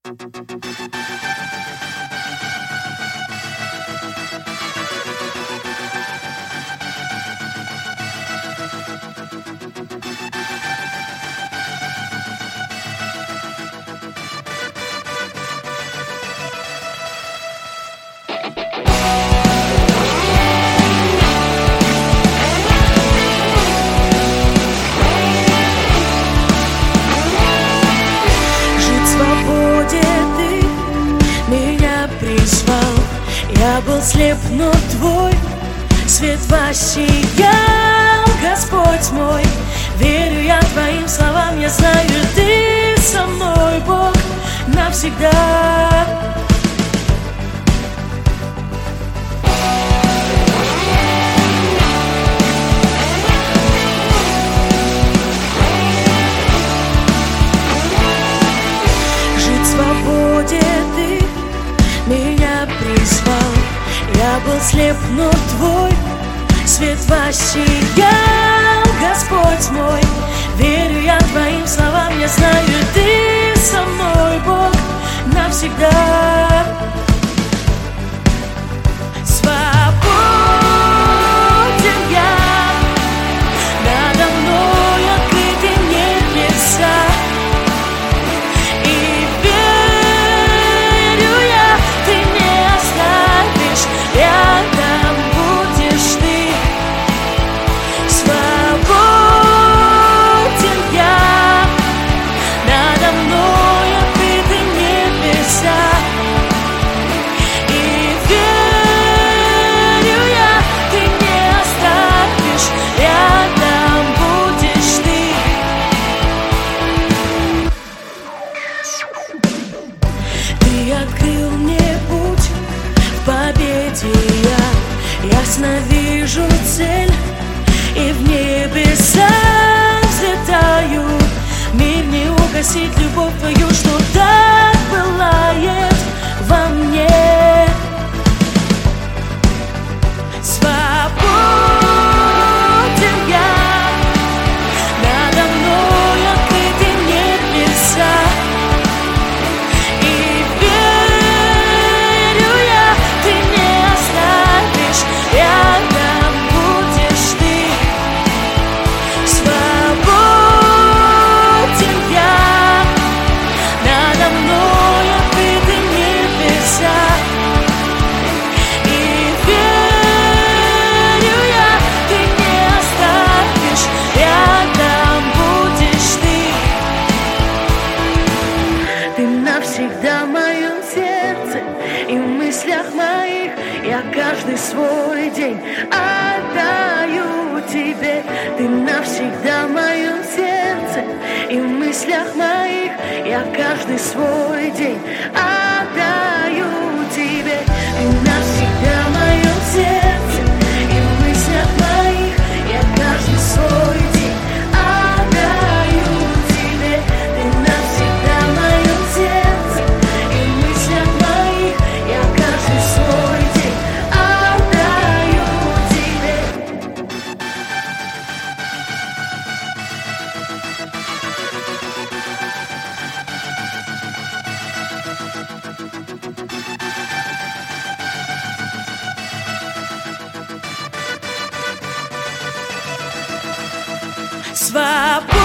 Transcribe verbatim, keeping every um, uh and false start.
Я был слеп, но твой свет воссиял, Господь мой. Верю я твоим словам, я знаю, ты со мной, Бог, навсегда. Жить в свободе ты меня призвал. Я был слеп, но твой свет воссиял, Господь мой. Верю я твоим словам, я знаю, ты со мной, Бог, навсегда. Свободен я, надо мной открыты небеса. Рядом будешь ты. Свободен я, надо мной открыты небеса. И верю я, ты не оставишь, рядом будешь ты. Ты открыл мне путь в победе, я ясно вижу цель, и в небеса взлетаю. Мир не угасит любовь твою, что так пылает во мне. Свободен я, надо мной открыты небеса. Рядом будешь ты. Свободен я, надо мной открыты небеса. И верю я, ты не оставишь, рядом будешь ты. Ты навсегда в моем сердце и в мыслях моих. Я каждый свой день отдаю тебе. Ты навсегда в моем сердце и в мыслях моих. Я каждый свой день отдаю тебе. Ты навсегда в моем сердце и в мыслях моих. Я каждый свой день отдаю тебе. Ты навсегда в моем сердце и в мыслях моих. Я каждый свой день. Свобода.